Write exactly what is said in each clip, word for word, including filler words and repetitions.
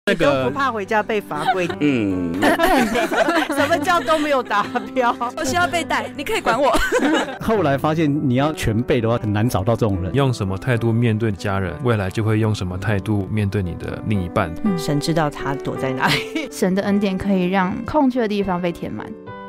那个不怕回家被罚跪。嗯，什么叫都没有达标？ 我需要被带，你可以管我。 后来发现你要全背的话，很难找到这种人。 用什么态度面对家人，未来就会用什么态度面对你的另一半。 嗯、神知道他躲在哪里。 神的恩典可以让空缺的地方被填满。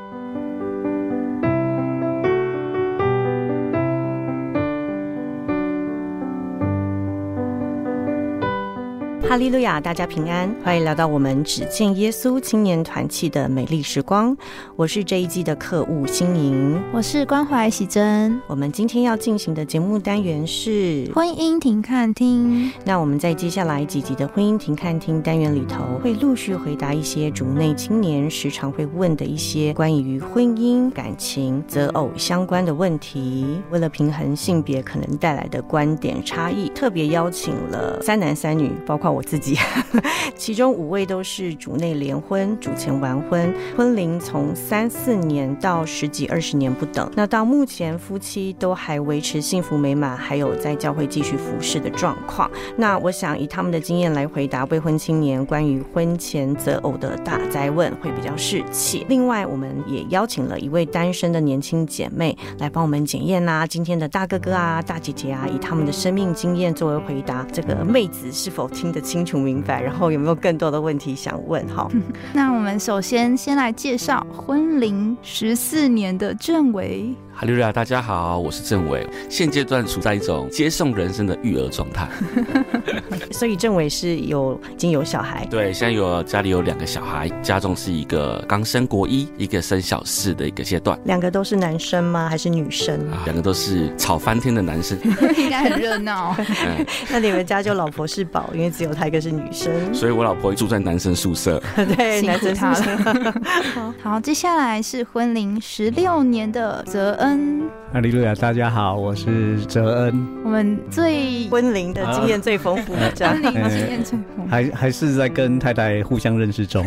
哈利路亚，大家平安，欢迎来到我们只见耶稣青年团契的美丽时光。我是这一季的客务心莹， 我是关怀喜珍。 我们今天要进行的节目单元是婚姻停看听。 那我们在接下来几集的婚姻停看听单元里头，会陆续回答一些主内青年时常会问的一些关于婚姻、感情、择偶相关的问题。为了平衡性别可能带来的观点差异，特别邀请了三男三女，包括我自己其中五位都是主内联婚，主前完婚，婚龄从三四年到十几二十年不等。那到目前夫妻都还维持幸福美满，还有在教会继续服侍的状况。那我想以他们的经验来回答未婚青年关于婚前择偶的大哉问，会比较士气。另外我们也邀请了一位单身的年轻姐妹来帮我们检验啊今天的大哥哥啊大姐姐啊，以他们的生命经验作为回答，这个妹子是否听得清楚明白，然后有没有更多的问题想问。好、嗯、 那我们首先先来介绍婚龄十四年的郑伟。 哈利路亚，大家好，我是郑伟，现阶段处在一种接送人生的育儿状态。 所以郑伟是有已经有小孩？ 对，现在有家里有两个小孩，家中是一个刚升国一，一个升小四的一个阶段。 两个都是男生吗？还是女生？ 啊、两个都是吵翻天的男生。 应该很热闹。 嗯、 那你们家就老婆是宝，因为只有他一个是女生， 所以我老婆住在男生宿舍。 对， 辛苦他了。好, 好，接下来是婚龄十六年的泽恩。 哈利路亚，大家好，我是泽恩。 我们最婚龄的经验最丰富的，这样婚龄经验最丰富， 还还是在跟太太互相认识中。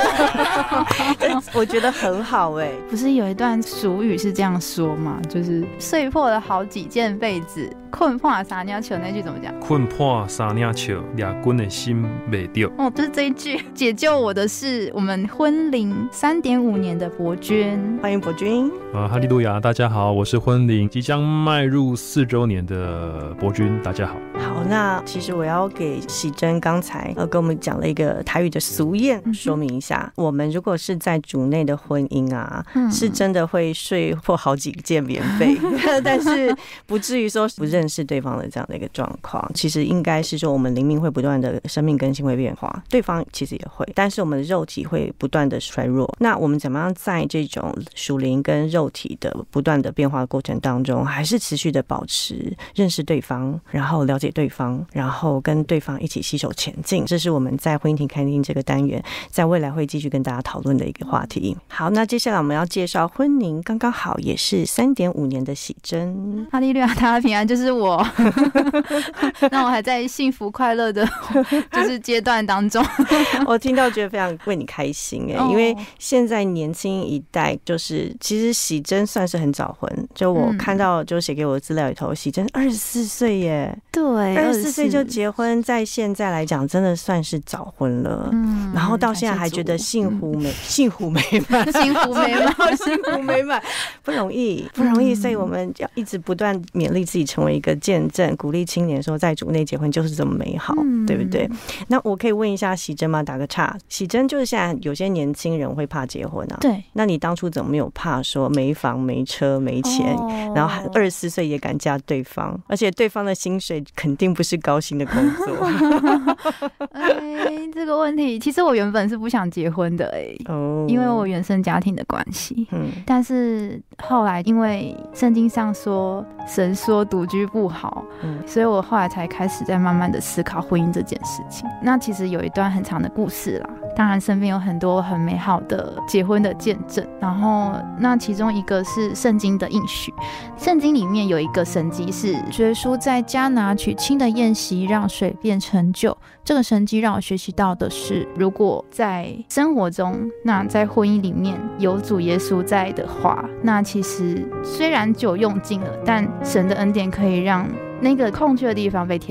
我觉得很好哎、欸。 不是有一段俗语是这样说吗？就是碎破了好几件被子，困破三鸟球，那句怎么讲？ 困破三鸟球，俩滚的心没掉。 哦，就是这一句。解救我的是我们婚龄三点五年的博君， 欢迎博君。 啊，哈利路亚，大家好，我是婚龄即将迈入四周年的博君，大家好。 好，那其实我要给喜珍刚才呃跟我们讲了一个台语的俗谚，说明一下，嗯、我们如果是在主内的婚姻啊，嗯、是真的会睡破好几件棉被，但是不至于说不认识对方的这样的一个状况。其实应该是说，我们灵命会不断的生命更新会变化，对方其实也会，但是我们的肉体会不断的衰弱。那我们怎么样在这种属灵跟肉体的不断的变化的过程当中，还是持续的保持认识对方，然后了解对方，然后跟对方一起携手前进？这是我们在婚姻庭看听这个单元在未来会继续跟大家讨论的一个话题。好，那接下来我们要介绍婚龄刚刚好也是三点五年的喜珍。 哈利路亚，大家平安，就是我。那我还在幸福快乐的就是阶段当中。 我听到觉得非常为你开心哎、欸， oh. 因为现在年轻一代就是其实喜珍算是很早婚，就我看到就写给我的资料里头，喜珍二十四岁耶， 对， 二十四岁就结婚，在现在来讲真的算是早婚了。嗯，然后到现在还觉得幸福美、嗯、幸福美满， 幸福美满， 幸福美满，不容易，不容易。所以我们要一直不断勉励自己，成为一个见证，鼓励青年说，在主内结婚就是这么美好，嗯、对不对？那我可以问一下喜珍吗？打个岔，喜珍就是现在有些年轻人会怕结婚啊， 对， 那你当初怎么没有怕说没房没车没钱，哦、然后二十四岁也敢嫁对方，而且对方的薪水肯定不是高薪的工作？ 哎，这个问题其实我原本是不想结婚的哎、哦，因为我原生家庭的关系，嗯，但是后来因为圣经上说神说独居不好，嗯，所以我后来才开始在慢慢的思考婚姻这件事情。那其实有一段很长的故事啦，当然身边有很多很美好的结婚的见证，然后那其中一个是圣经的应许。圣经里面有一个神迹是耶稣在迦拿取亲的宴席让水变成酒，这个神迹让我学习到的是，如果在生活中，那在婚姻里面有主耶稣在的话，那其实虽然酒用尽了，但神的恩典可以让那个空缺的地方被填满。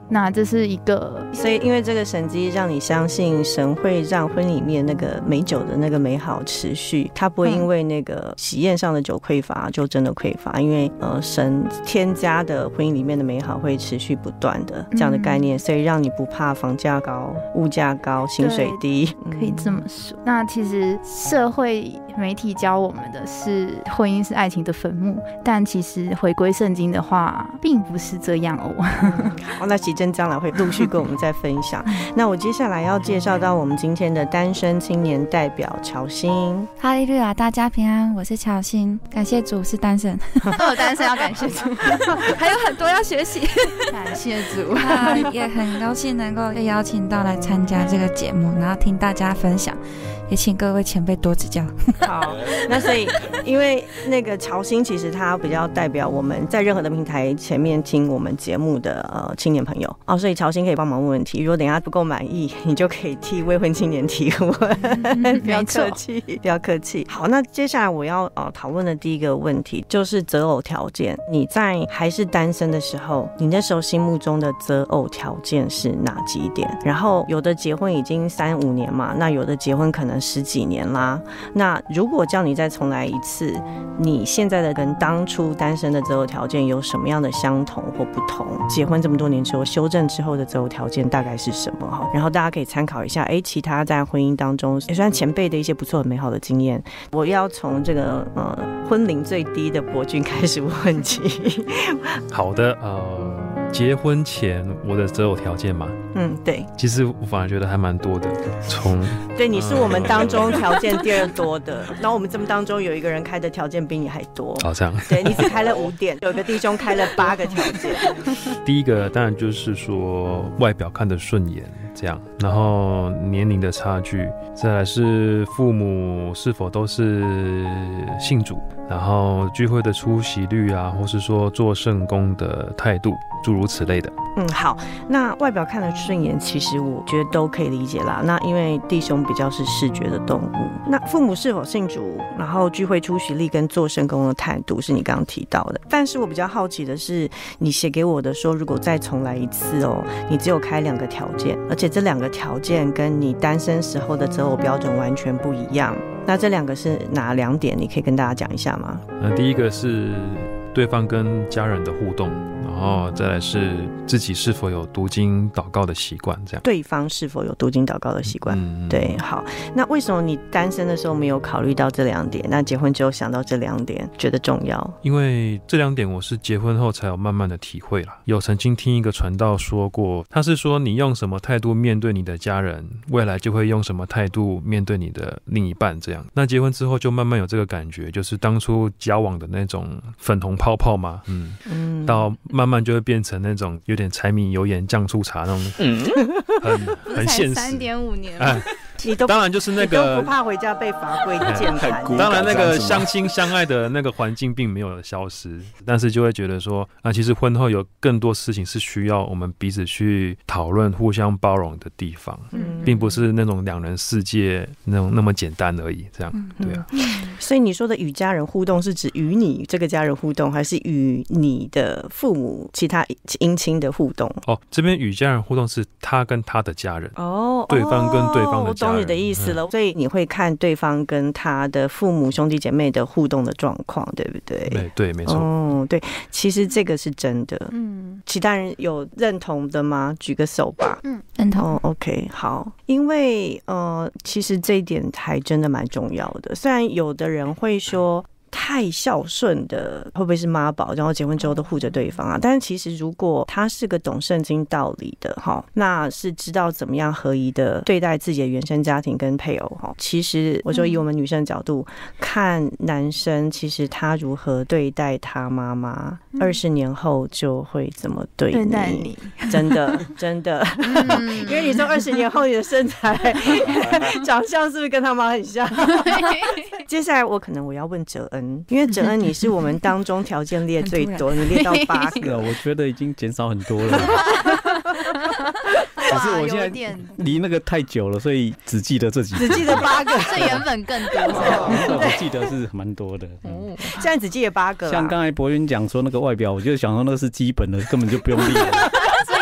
那这是一个， 所以因为这个神迹让你相信神会让婚里面那个美酒的那个美好持续，它不会因为那个喜宴上的酒匮乏就真的匮乏，因为呃神添加的婚姻里面的美好会持续不断的这样的概念，所以让你不怕房价高、物价高、薪水低， 可以这么说。那其实社会媒体教我们的是婚姻是爱情的坟墓，但其实回归圣经的话并不是这样哦。 好，那奇珍将来会陆续跟我们再分享。那我接下来要介绍到我们今天的单身青年代表乔欣。 哈利路亚，大家平安，我是乔欣，感谢主是单身。 都有单身要感谢主， 还有很多要学习。 感谢主、 啊、也很高兴能够被邀请到来参加这个节目，然后听大家分享，也请各位前辈多指教。 好，那所以因为那个乔欣其实他比较代表我们在任何的平台前面听我们节目的呃青年朋友哦，所以乔欣可以帮忙问问题，如果等一下不够满意，你就可以替未婚青年提问。嗯、不要客气，不要客气。好，那接下来我要呃讨论的第一个问题就是择偶条件。你在还是单身的时候，你那时候心目中的择偶条件是哪几点？然后有的结婚已经三五年嘛，那有的结婚可能十几年啦。那如果叫你再重来一次，你现在的跟当初单身的择偶条件有什么样的相同或不同？结婚这么多年之后，修正之后的择偶条件大概是什么？然后大家可以参考一下，哎，其他在婚姻当中也算前辈的一些不错很美好的经验。我要从这个呃婚龄最低的博君开始问起。 好的，呃。结婚前我的择偶条件嘛， 嗯，对， 其实我反而觉得还蛮多的。从对，你是我们当中条件第二多的，然后我们这么当中有一个人开的条件比你还多， 好像对，你只开了五点，有个弟兄开了八个条件。 第一个当然就是说外表看得顺眼，这样，然后年龄的差距，再来是父母是否都是信主，然后聚会的出席率啊，或是说做圣工的态度，诸如此类的。 嗯，好，那外表看得顺眼，其实我觉得都可以理解啦。那因为弟兄比较是视觉的动物，那父母是否信主，然后聚会出席率跟做圣工的态度是你刚刚提到的。但是我比较好奇的是，你写给我的说，如果再重来一次哦，你只有开两个条件，而且这两个条件跟你单身时候的择偶标准完全不一样。那这两个是哪两点？你可以跟大家讲一下吗？ 那第一个是对方跟家人的互动，然后再来是自己是否有读经祷告的习惯，这样。 对方是否有读经祷告的习惯？嗯，对，好。那为什么你单身的时候没有考虑到这两点？那结婚之后想到这两点，觉得重要？ 因为这两点我是结婚后才有慢慢的体会啦。有曾经听一个传道说过，他是说你用什么态度面对你的家人，未来就会用什么态度面对你的另一半，这样。那结婚之后就慢慢有这个感觉，就是当初交往的那种粉红泡泡嘛，嗯，嗯到慢慢就会变成那种有点柴米油盐酱醋茶那种，嗯，很很现实。 三点五年， 哎， 你都当然就是那个你都不怕回家被罚跪键盘。 当然那个相亲相爱的那个环境并没有消失，但是就会觉得说啊，其实婚后有更多事情是需要我们彼此去讨论、互相包容的地方，嗯，并不是那种两人世界那种那么简单而已。这样，嗯，对啊。 所以你说的与家人互动是指与你这个家人互动，还是与你的父母、其他姻亲的互动？ 哦，这边与家人互动是他跟他的家人哦，对方跟对方的家人。 我懂你的意思了，嗯，所以你会看对方跟他的父母、兄弟姐妹的互动的状况，对不对？ 对对，没错。 哦，对，其实这个是真的。嗯，其他人有认同的吗？举个手吧。 嗯，认同。 哦 ，OK， 好，因为呃，其实这一点还真的蛮重要的。虽然有的人会说，太孝顺的会不会是妈宝，然后结婚之后都护着对方啊？但是其实如果他是个懂圣经道理的哈，那是知道怎么样合宜的对待自己的原生家庭跟配偶哈。其实我说以我们女生的角度，嗯，看男生，其实他如何对待他妈妈，二十年后就会怎么对你。对待你，真的真的，嗯，因为你说二十年后你的身材、长相是不是跟他妈很像？接下来我可能我要问哲恩，因为哲恩你是我们当中条件列最多，你列到八个， 我觉得已经减少很多了。可是我现在离那个太久了，所以只记得这几个， 只记得八个， 这原本更多。 我记得是蛮多的，嗯， 现在只记得八个。 像刚才博云讲说那个外表，我就想说那个是基本的，根本就不用列了。 所以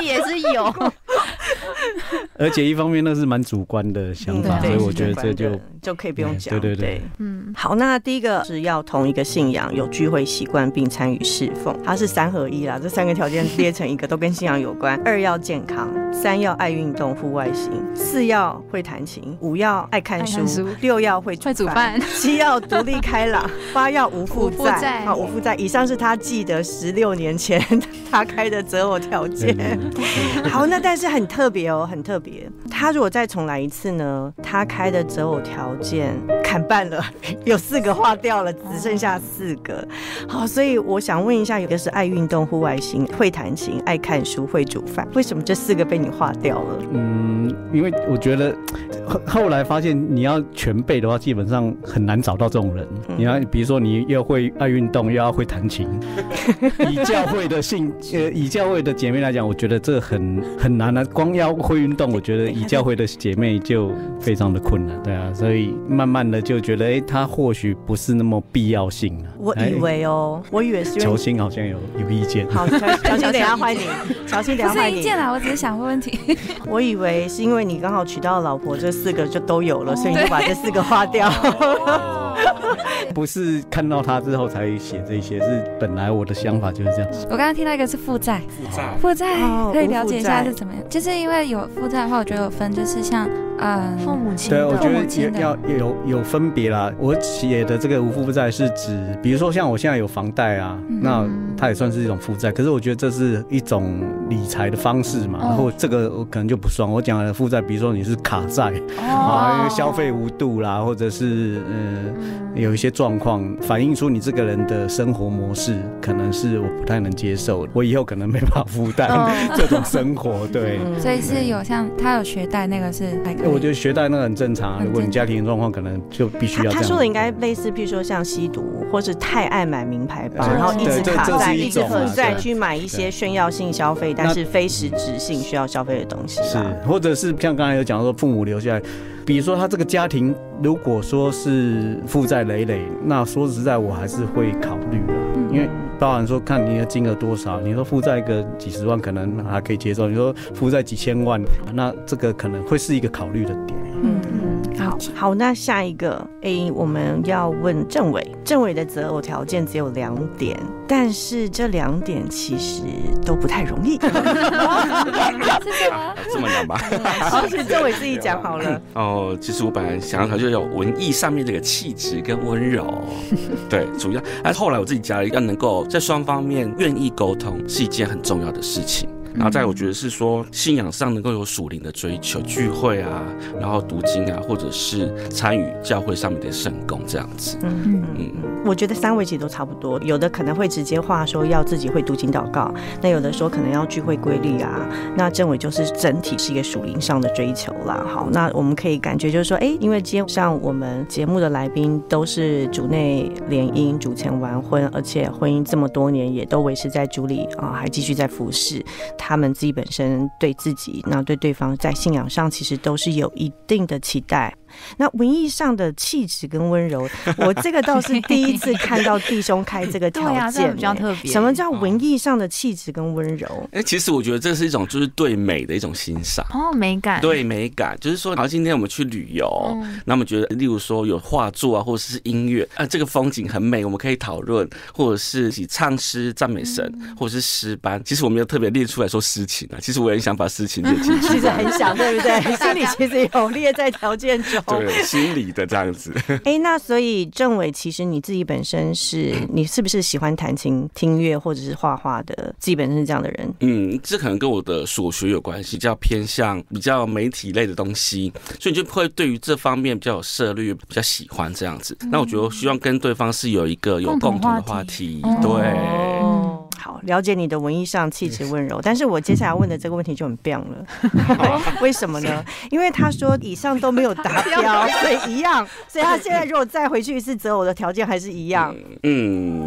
也是有。 而且一方面那是蛮主观的想法，所以我觉得这就就可以不用讲。 对对对， 嗯，好，那第一个是要同一个信仰，有聚会习惯，并参与侍奉，它是三合一啦，这三个条件列成一个都跟信仰有关。二要健康，三要爱运动户外型，四要会弹琴，五要爱看书，书六要会煮 饭, 煮饭七要独立开朗，八要无负债。好，无负债。以上是他记得十六年前他开的择偶条件。好，那但是很特别哦，很特别。他如果再重来一次呢？他开的择偶条件砍半了，有四个划掉了，只剩下四个。好，所以我想问一下，有的是爱运动、户外型、会弹琴、爱看书、会煮饭，为什么这四个被你划掉了？ 嗯，因为我觉得后来发现，你要全备的话，基本上很难找到这种人。嗯、你要比如说，你又会爱运动，又要会弹琴，以教会的性呃，以教会的姐妹来讲，我觉得这很很难啊。光要会运动，我觉得以教会的姐妹就非常的困难，对啊，所以慢慢的就觉得，哎、欸，他或许不是那么必要性啊。 我以为哦，我以为是乔欣好像有有意见。 好，乔欣等一下换你，乔欣等一下换你。 不是意见啦，我只是想问问题。 我以为是因为你刚好娶到老婆，这四个就都有了，所以你就把这四个划掉。 不是看到他之后才写这些，是本来我的想法就是这样。 我刚刚听到一个是负债， 负债， 负债可以了解一下是怎么样？就是因为有负债的话，我觉得有分，就是像嗯父母亲的， 对，我觉得要有有分别啦。我写的这个无负债是指，比如说像我现在有房贷啊，嗯、那它也算是一种负债。可是我觉得这是一种理财的方式嘛，然后这个我可能就不算。我讲的负债，比如说你是卡债、哦、啊，因为消费无度啦，或者是呃有一些状况反映出你这个人的生活模式可能是我不太能接受的，我以后可能没办法负担、哦、这种生活。对， 所以是有像他有学贷那个是还可以。 我觉得学贷那个很正常、啊，如果你家庭的状况可能就必须要这样。 他说的应该类似，譬如说像吸毒，或是太爱买名牌包，然后一直卡债，一直负债去买一些炫耀性消费，但是非实质性需要消费的东西。 是，或者是像刚才有讲说父母留下来。比如说他这个家庭如果说是负债累累，那说实在我还是会考虑了、嗯、因为包含说看你的金额多少，你说负债个几十万可能还可以接受，你说负债几千万，那这个可能会是一个考虑的点。 嗯嗯，好好，那下一个 A 我们要问政委，政委的择偶条件只有两点，但是这两点其实都不太容易。是什么？ 这么难吧？ 好，是政委自己讲好了。 哦，其实我本来想要就有文艺上面这个气质跟温柔，对，主要。但后来我自己加了，要能够在双方面愿意沟通，是一件很重要的事情。然后再来我觉得是说信仰上能够有属灵的追求，聚会啊，然后读经啊，或者是参与教会上面的圣工这样子。嗯嗯嗯，我觉得三位其实都差不多，有的可能会直接话说要自己会读经祷告，那有的说可能要聚会规律啊，那政委就是整体是一个属灵上的追求啦。好，那我们可以感觉就是说，哎，因为今天像我们节目的来宾都是主内联姻、主前完婚，而且婚姻这么多年也都维持在主里啊，还继续在服侍。他们自己本身对自己，那对对方在信仰上其实都是有一定的期待。那文艺上的气质跟温柔，我这个倒是第一次看到弟兄开这个条件、欸， 对啊，比较特别。 什么叫文艺上的气质跟温柔？ 哎、欸，其实我觉得这是一种就是对美的一种欣赏哦，美感， 对美感，就是说，好，今天我们去旅游，嗯、那我们觉得，例如说有画作啊，或者是音乐啊，这个风景很美，我们可以讨论，或者是一起唱诗赞美神，嗯、或者是诗班。其实我们要特别列出来说诗情啊，其实我也很想把诗情列进去， 其实很想，对不对？心里其实有列在条件中。 对，心里的这样子。 哎、欸，那所以政委，其实你自己本身是，你是不是喜欢弹琴、听乐或者是画画的？自己本身是这样的人？ 嗯，这可能跟我的所学有关系，比较偏向比较媒体类的东西，所以你就会对于这方面比较有涉猎，比较喜欢这样子。嗯、那我觉得希望跟对方是有一个有共同的话题，话题对。哦好，了解你的文艺上气质温柔，但是我接下来问的这个问题就很棒了。为什么呢？因为他说以上都没有达标，所以一样，所以他现在如果再回去一次择偶的条件还是一样。 嗯嗯，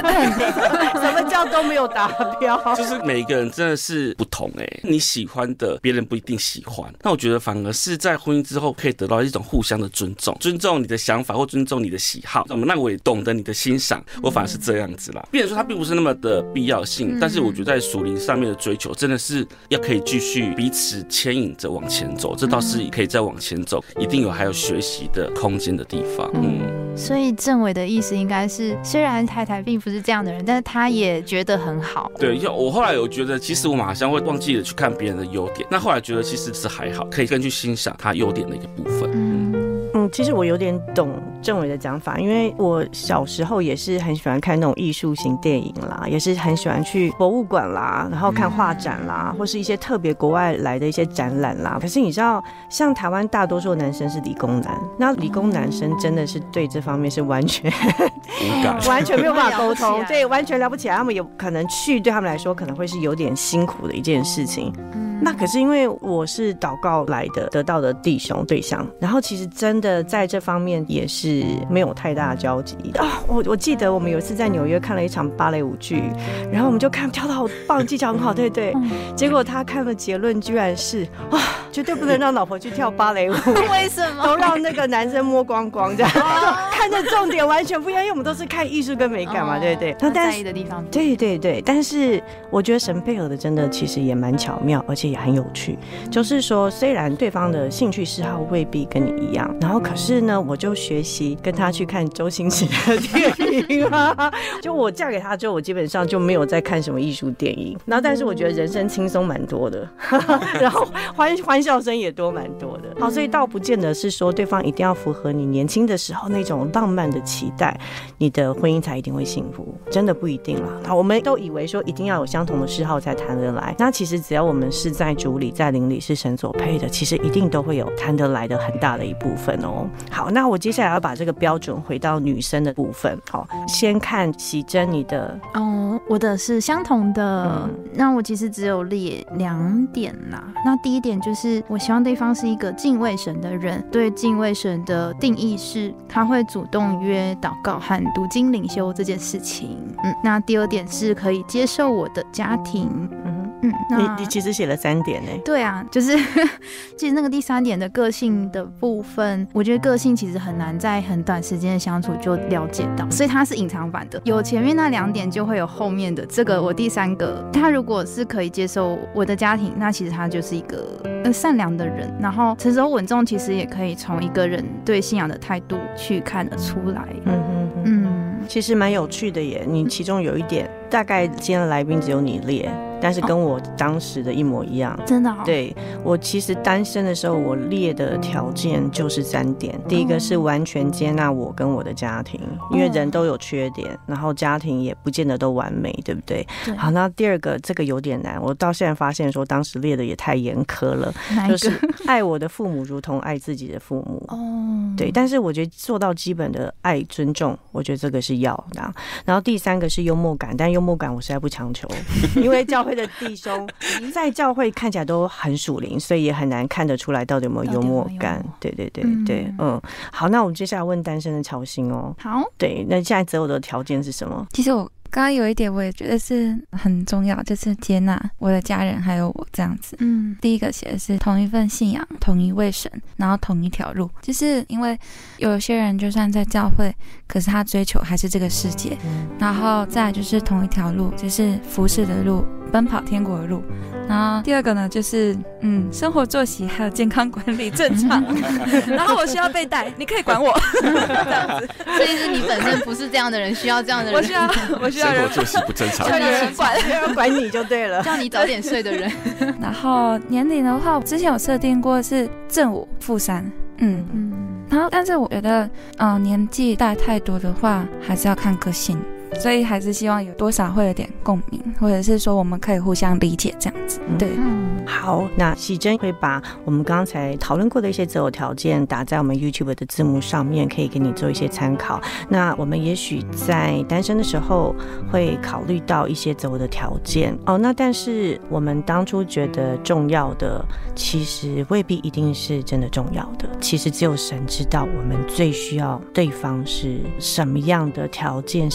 什么叫都没有达标？ 就是每个人真的是不同哎、欸，你喜欢的别人不一定喜欢。那我觉得反而是在婚姻之后可以得到一种互相的尊重，尊重你的想法或尊重你的喜好，那我也懂得你的欣赏，我反而是这样子啦。变成说它并不是那么的必要性，但是我觉得在属灵上面的追求真的是要可以继续彼此牵引着往前走，这倒是可以再往前走，一定有还有学习的空间的地方。嗯， 所以政委的意思应该是，虽然太太并不是这样的人，但是他也觉得很好。 对，我后来有觉得，其实我们好像会忘记了去看别人的优点，那后来觉得其实是还好，可以更去欣赏他优点的一个部分。嗯嗯，其实我有点懂政委的讲法，因为我小时候也是很喜欢看那种艺术型电影啦，也是很喜欢去博物馆啦，然后看画展啦，或是一些特别国外来的一些展览啦。可是你知道，像台湾大多数的男生是理工男，那理工男生真的是对这方面是完全无感， 完全没有办法沟通，对，完全聊不起来。他们有可能去对他们来说可能会是有点辛苦的一件事情。那可是因为我是祷告来的得到的弟兄对象，然后其实真的在这方面也是没有太大的交集啊。我我记得我们有一次在纽约看了一场芭蕾舞剧，然后我们就看跳得好棒，技巧很好，对对。结果他看的结论居然是啊，绝对不能让老婆去跳芭蕾舞， 为什么？ 都让那个男生摸光光这样，看的重点完全不一样，因为我们都是看艺术跟美感嘛，对不对？ 他在意的地方， 对对对。但是我觉得神配合的真的其实也蛮巧妙，而且也很有趣。就是说，虽然对方的兴趣嗜好未必跟你一样，然后可是呢，我就学习跟他去看周星驰的电影啊。就我嫁给他之后，我基本上就没有再看什么艺术电影。然后，但是我觉得人生轻松蛮多的，然后欢欢笑声也多蛮多的。好，所以倒不见得是说对方一定要符合你年轻的时候那种浪漫的期待，你的婚姻才一定会幸福，真的不一定啦。好，我们都以为说一定要有相同的嗜好才谈得来，那其实只要我们是在主里在灵里是神所配的，其实一定都会有谈得来的很大的一部分哦。好，那我接下来要把这个标准回到女生的部分。好，先看喜珍你的哦，我的是相同的、嗯、那我其实只有列两点啦。那第一点就是我希望对方是一个敬畏神的人，对敬畏神的定义是他会主动约祷告和读经灵修这件事情。嗯，那第二点是可以接受我的家庭。嗯嗯， 你你其实写了三点呢、欸。 对啊，就是其实那个第三点的个性的部分，我觉得个性其实很难在很短时间的相处就了解到，所以它是隐藏版的。有前面那两点，就会有后面的这个。我第三个，他如果是可以接受我的家庭，那其实他就是一个呃善良的人，然后成熟稳重，其实也可以从一个人对信仰的态度去看得出来。嗯嗯嗯，其实蛮有趣的耶。你其中有一点，大概今天的来宾只有你列。但是跟我当时的一模一样， 真的、哦。 对，我其实单身的时候，我列的条件就是三点。第一个是完全接纳我跟我的家庭，因为人都有缺点，然后家庭也不见得都完美，对不对？对。好，那第二个这个有点难，我到现在发现说当时列的也太严苛了，就是爱我的父母如同爱自己的父母。哦。对，但是我觉得做到基本的爱尊重，我觉得这个是要的。然后第三个是幽默感，但幽默感我实在不强求，因为教会的弟兄在教会看起来都很属灵，所以也很难看得出来到底有没有幽默感。对对对对，嗯, 嗯，好，那我们接下来问单身的乔欣哦。 好， 对，那现在择偶的条件是什么？ 其实我刚刚有一点我也觉得是很重要，就是接纳我的家人还有我这样子。嗯，第一个写的是同一份信仰，同一位神，然后同一条路。就是因为有些人就算在教会，可是他追求还是这个世界。然后再来就是同一条路，就是服侍的路，奔跑天国的路。然后第二个呢，就是嗯，生活作息还有健康管理正常。然后我需要被带，你可以管我这样子。 所以是你本身不是这样的人，需要这样的人。 我需要，我需要生活作息不正常， 需要人管， 要管你就对了， 叫你早点睡的人。 然后年龄的话，我之前有设定过是正五负三。嗯嗯。然后，但是我觉得，嗯、呃，年纪大太多的话，还是要看个性。所以还是希望有多少会有点共鸣，或者是说我们可以互相理解这样子。对， 嗯，好，那喜珍会把我们刚才讨论过的一些择偶条件打在我们 YouTube 的字幕上面，可以给你做一些参考。那我们也许在单身的时候会考虑到一些择偶的条件哦，那但是我们当初觉得重要的，其实未必一定是真的重要的。其实只有神知道我们最需要对方是什么样的条件，什么样的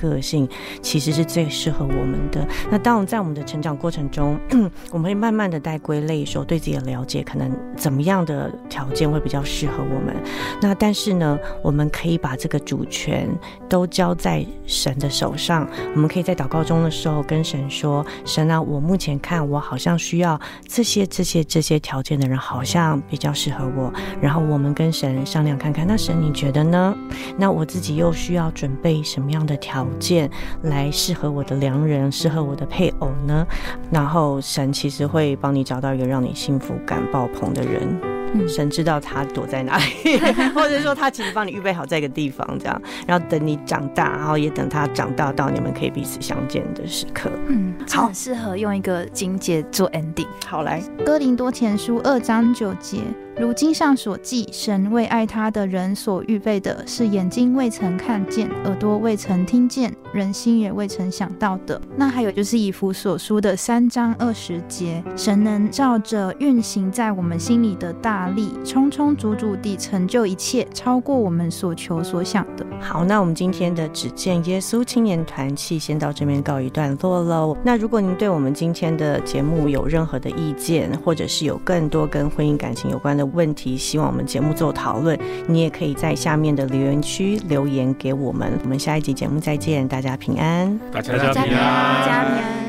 个性其实是最适合我们的。那当然在我们的成长过程中我们会慢慢的带归类说对自己的了解可能怎么样的条件会比较适合我们，那但是呢我们可以把这个主权都交在神的手上，我们可以在祷告中的时候跟神说，神啊，我目前看我好像需要这些这些这些条件的人好像比较适合我，然后我们跟神商量看看，那神你觉得呢？那我自己又需要准备什么样的条件来适合我的良人，适合我的配偶呢？然后神其实会帮你找到一个让你幸福感爆棚的人，嗯、神知道他躲在哪里或者说他其实帮你预备好在一个地方这样，然后等你长大，然后也等他长大到你们可以彼此相见的时刻。 嗯，好，很适合用一个经节做 ending。 好，来哥林多前书二章九节，如经上所记，神为爱他的人所预备的是眼睛未曾看见，耳朵未曾听见，人心也未曾想到的。那还有就是以弗所书的三章二十节，神能照着运行在我们心里的大力，充充足足地成就一切，超过我们所求所想的。 好，那我们今天的只见耶稣青年团契先到这边告一段落喽。那如果您对我们今天的节目有任何的意见，或者是有更多跟婚姻感情有关的问题，希望我们节目做讨论，你也可以在下面的留言区留言给我们。我们下一集节目再见，大家平安， 大家平安，大家平安。